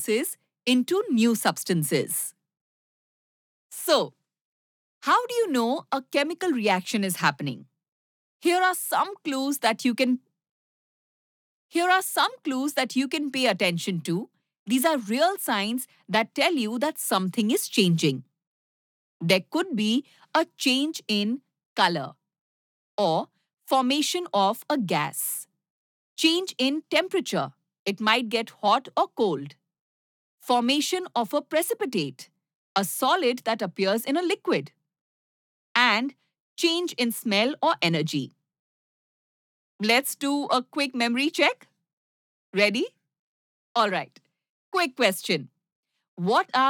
into new substances. So, how do you know a chemical reaction is happening? Here are some clues that you can pay attention to. These are real signs that tell you that something is changing. There could be a change in color or formation of a gas. Change in temperature. It might get hot or cold. Formation of a precipitate, a solid that appears in a liquid. And change in smell or energy. Let's do a quick memory check. Ready? All right. Quick question. What are